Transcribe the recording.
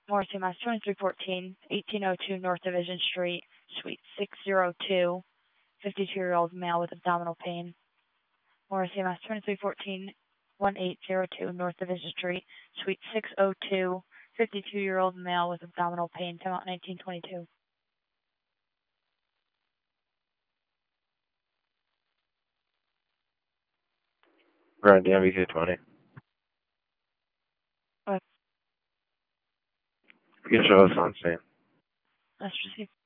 Morrissey, Mass. 2314, 1802 North Division Street, Suite 602, 52-year-old male with abdominal pain. Morrissey, Mass. 2314, 1802 North Division Street, Suite 602, 52-year-old male with abdominal pain. Time out 1922. Grand DMV 20. What? You can show us on scene. Let's proceed.